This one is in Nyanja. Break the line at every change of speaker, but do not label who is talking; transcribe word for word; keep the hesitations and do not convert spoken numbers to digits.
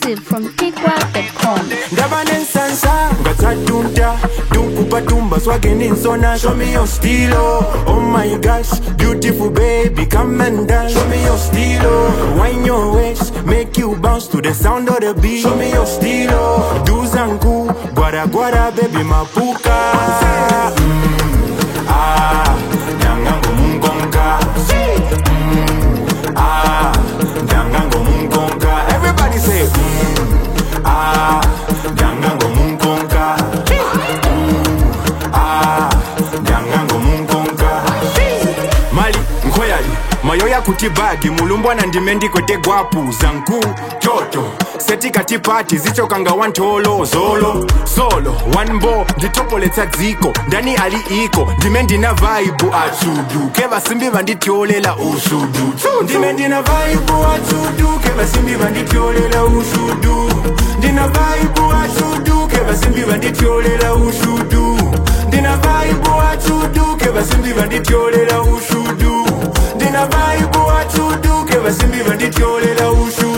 Exclusive from Kikwa dot com.
Ndabanen sansa, ngatadunta, dumpupatumba, swagging in zona. Show me your stilo, oh my gosh, beautiful baby, come and dance. Show me your stilo, wind your waist, make you bounce to the sound of the beat. Show me your stilo, do zangu, guara guara baby mapuka. Mm, ah, nyangango mungonga. Mm, ah, nyangango mungonga. Everybody say. Mm, ah, nyangango mungonga. Mm, ah, nyangango mungonga. Mali nkoyali mayoya kutibagi mulumbwa na ndimendi kwete gwapu zanku choto seti kati party zicho kanga wantolo zolo solo one bo nditopoletsa dziko ndani ali iko ndimendi na vibe achudu keva simbi vandityolela ushudu ndimendi na vibe achudu keva simbi vandityolela ushudu ndina vibe achudu keva simbi vandityolela ushudu ndina vibe achudu keva simbi vandityolela ushudu ndina vibe achudu keva simbi vandityolela ushudu